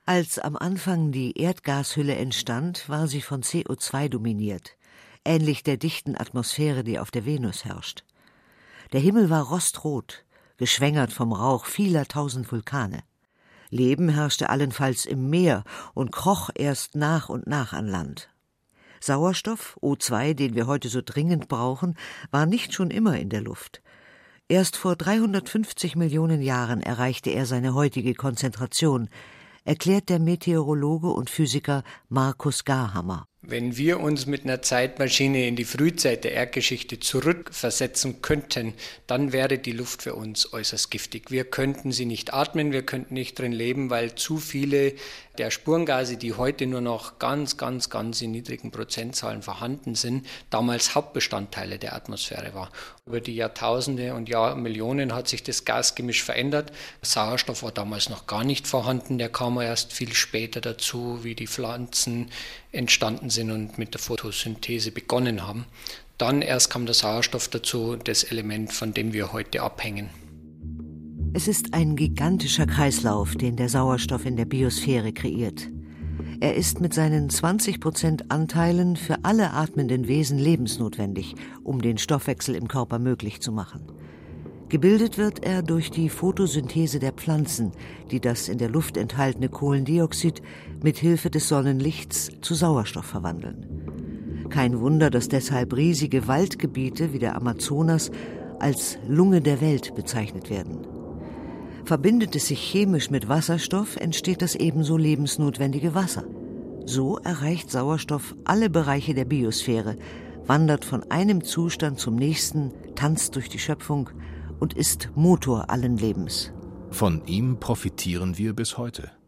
Als am Anfang die Erdgashülle entstand, war sie von CO2 dominiert, ähnlich der dichten Atmosphäre, die auf der Venus herrscht. Der Himmel war rostrot, geschwängert vom Rauch vieler tausend Vulkane. Leben herrschte allenfalls im Meer und kroch erst nach und nach an Land. Sauerstoff, O2, den wir heute so dringend brauchen, war nicht schon immer in der Luft. Erst vor 350 Millionen Jahren erreichte er seine heutige Konzentration, erklärt der Meteorologe und Physiker Markus Garhammer. Wenn wir uns mit einer Zeitmaschine in die Frühzeit der Erdgeschichte zurückversetzen könnten, dann wäre die Luft für uns äußerst giftig. Wir könnten sie nicht atmen, wir könnten nicht drin leben, weil zu viele der Spurengase, die heute nur noch ganz in niedrigen Prozentzahlen vorhanden sind, damals Hauptbestandteile der Atmosphäre war. Über die Jahrtausende und Jahrmillionen hat sich das Gasgemisch verändert. Sauerstoff war damals noch gar nicht vorhanden, der kam erst viel später dazu, wie die Pflanzen entstanden sind und mit der Photosynthese begonnen haben. Dann erst kam der Sauerstoff dazu, das Element, von dem wir heute abhängen. Es ist ein gigantischer Kreislauf, den der Sauerstoff in der Biosphäre kreiert. Er ist mit seinen 20% Anteilen für alle atmenden Wesen lebensnotwendig, um den Stoffwechsel im Körper möglich zu machen. Gebildet wird er durch die Photosynthese der Pflanzen, die das in der Luft enthaltene Kohlendioxid mit Hilfe des Sonnenlichts zu Sauerstoff verwandeln. Kein Wunder, dass deshalb riesige Waldgebiete wie der Amazonas als Lunge der Welt bezeichnet werden. Verbindet es sich chemisch mit Wasserstoff, entsteht das ebenso lebensnotwendige Wasser. So erreicht Sauerstoff alle Bereiche der Biosphäre, wandert von einem Zustand zum nächsten, tanzt durch die Schöpfung und ist Motor allen Lebens. Von ihm profitieren wir bis heute.